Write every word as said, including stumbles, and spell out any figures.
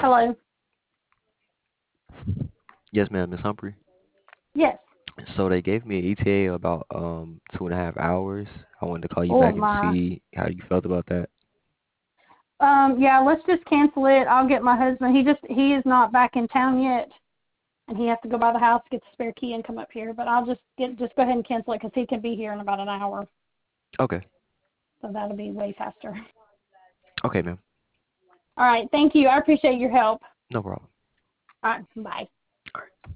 Hello. Yes, ma'am, Miss Humphrey. Yes. So they gave me an E T A about um two and a half hours. I wanted to call you Oh back and my. see how you felt about that. Um, yeah, let's just cancel it. I'll get my husband. He just he is not back in town yet, and he has to go by the house, get the spare key, and come up here. But I'll just get just go ahead and cancel it because he can be here in about an hour, Okay. so that'll be way faster. Okay, ma'am. All right, thank you. I appreciate your help. No problem. All right, bye. All right.